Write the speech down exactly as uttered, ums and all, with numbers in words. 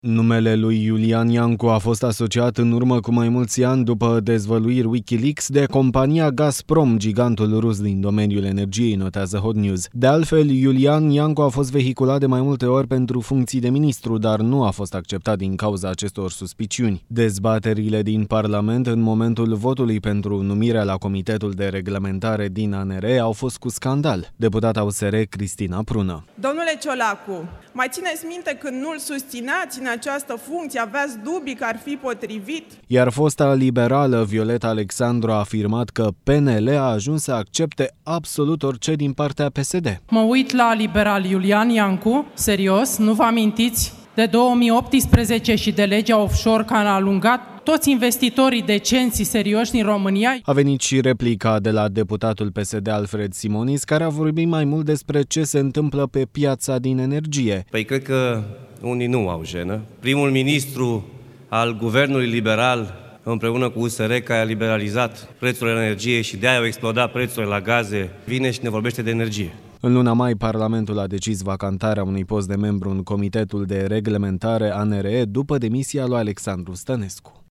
Numele lui Iulian Iancu a fost asociat în urmă cu mai mulți ani după dezvăluiri Wikileaks de compania Gazprom, gigantul rus din domeniul energiei, notează Hot News. De altfel, Iulian Iancu a fost vehiculat de mai multe ori pentru funcții de ministru, dar nu a fost acceptat din cauza acestor suspiciuni. Dezbaterile din Parlament în momentul votului pentru numirea la Comitetul de Reglementare din A N R au fost cu scandal. Deputata U S R Cristina Prună. Domnule Ciolacu, mai țineți minte când nu-l susțineați în această funcție, aveați dubii că ar fi potrivit? Iar fosta liberală Violeta Alexandru a afirmat că P N L a ajuns să accepte absolut orice din partea P S D. Mă uit la liberal Iulian Iancu, serios, nu vă amintiți de două mii optsprezece și de legea offshore care a alungat toți investitorii decenți serioși din România? A venit și replica de la deputatul P S D Alfred Simonis, care a vorbit mai mult despre ce se întâmplă pe piața din energie. Păi cred că unii nu au jenă. Primul ministru al guvernului liberal, împreună cu U S R, care a liberalizat prețurile la energie și de-aia au explodat prețurile la gaze, vine și ne vorbește de energie. În luna mai, Parlamentul a decis vacantarea unui post de membru în Comitetul de Reglementare A N R E după demisia lui Alexandru Stănescu.